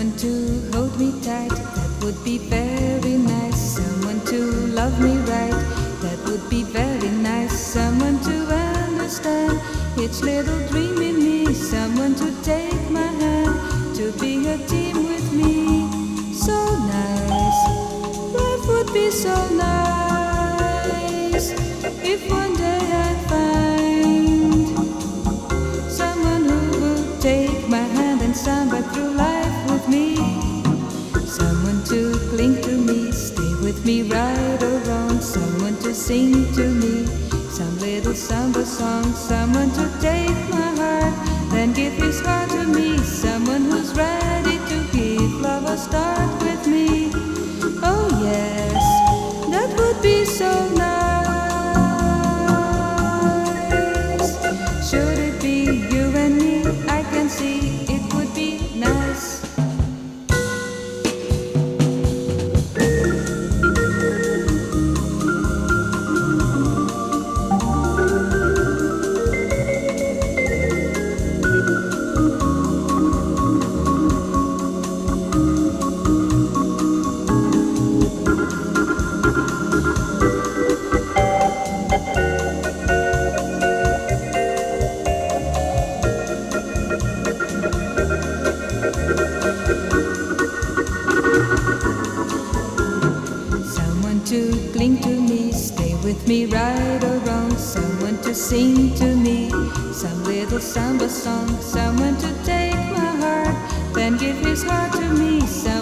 Someone to hold me tight, that would be very nice. Someone to love me right, that would be very nice. Someone to understand each little dream in me. Someone to take my hand, to be a team with me. So nice, life would be so nice if one day I'd find someone who would take my hand and samba through life with me. Someone to cling to me, stay with me right or wrong. Someone to sing to me some little samba song. Someone to take my heart, then give his heart to me. Someone who's ready to give love a start with me. Oh yes, that would be so nice. Should it be you and me, I can see it would be nice. To cling to me, stay with me right or wrong. Someone to sing to me some little samba song. Someone to take my heart, then give his heart to me.